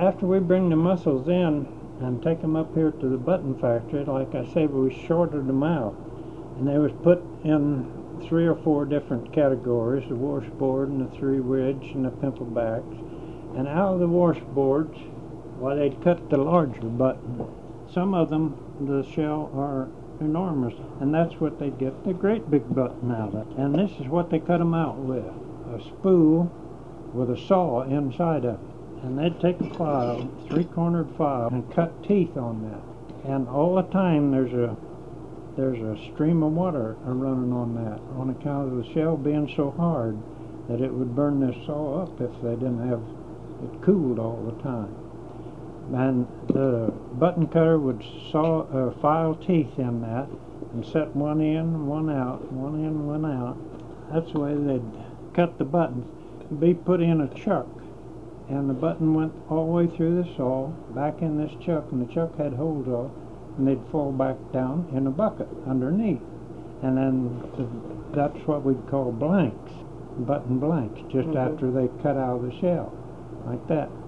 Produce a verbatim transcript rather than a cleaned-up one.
after we bring the mussels in and take them up here to the button factory, like I said, we shorted them out, and they was put in three or four different categories: the washboard and the three ridge and the pimple backs. And out of the washboards, well, they'd cut the larger button. Some of them, the shell are enormous, and that's what they get the great big button out of. And this is what they cut them out with: a spool with a saw inside of it. And they'd take a file, three-cornered file, and cut teeth on that. And all the time there's a there's a stream of water running on that, on account of the shell being so hard that it would burn this saw up if they didn't have it cooled all the time. And the button cutter would saw uh, file teeth in that and set one in, one out, one in, one out. That's the way they'd cut the buttons. It'd be put in a chuck, and the button went all the way through the saw, back in this chuck, and the chuck had holes all, and they'd fall back down in a bucket underneath. And then the, that's what we'd call blanks, button blanks, just mm-hmm. after they cut out of the shell, like that.